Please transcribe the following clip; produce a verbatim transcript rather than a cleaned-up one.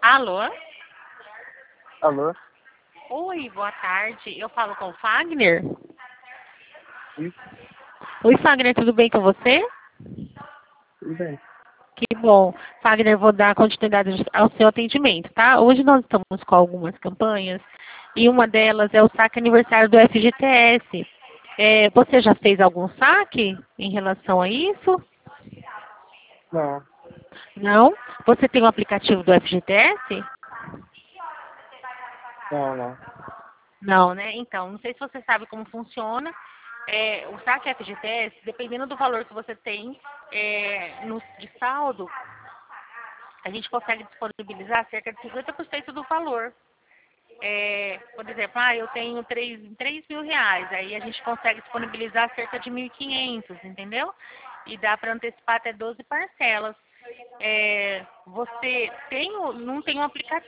Alô? Alô? Oi, boa tarde. Eu falo com o Fagner? Sim, Oi, Fagner, tudo bem com você? tudo bem. Que bom. Fagner, vou dar continuidade ao seu atendimento, tá? Hoje nós estamos com algumas campanhas e uma delas é o saque aniversário do F G T S. É, você já fez algum saque em relação a isso? Não, Não? Você tem o aplicativo do F G T S? não, não. Não, né? Então, não sei se você sabe como funciona. É, o saque F G T S, dependendo do valor que você tem é, no, de saldo, a gente consegue disponibilizar cerca de cinquenta por cento do valor. É, por exemplo, ah, eu tenho três mil reais, aí a gente consegue disponibilizar cerca de mil e quinhentos, entendeu? E dá para antecipar até doze parcelas. É, você tem, o- não tem um aplicativo.